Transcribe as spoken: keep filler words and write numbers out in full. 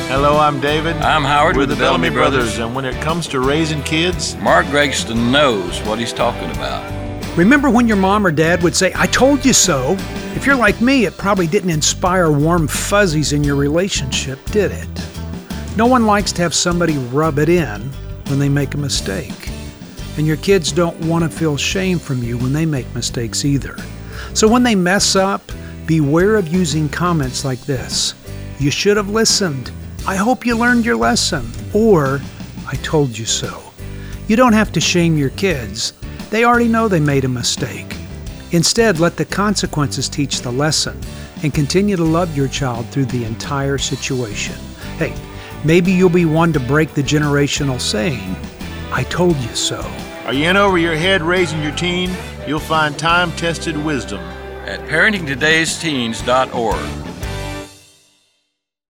Hello, I'm David. I'm Howard We're with the the Bellamy Bellamy Brothers, Brothers. and when it comes to raising kids, Mark Gregston knows what he's talking about. Remember when your mom or dad would say, "I told you so"? If you're like me, it probably didn't inspire warm fuzzies in your relationship, did it? No one likes to have somebody rub it in when they make a mistake. And your kids don't want to feel shame from you when they make mistakes either. So when they mess up, beware of using comments like this. "You should have listened." "I hope you learned your lesson." Or, "I told you so." You don't have to shame your kids. They already know they made a mistake. Instead, let the consequences teach the lesson and continue to love your child through the entire situation. Hey, maybe you'll be one to break the generational saying, "I told you so." are you in over your head raising your teen? You'll find time-tested wisdom At parenting todays teens dot org.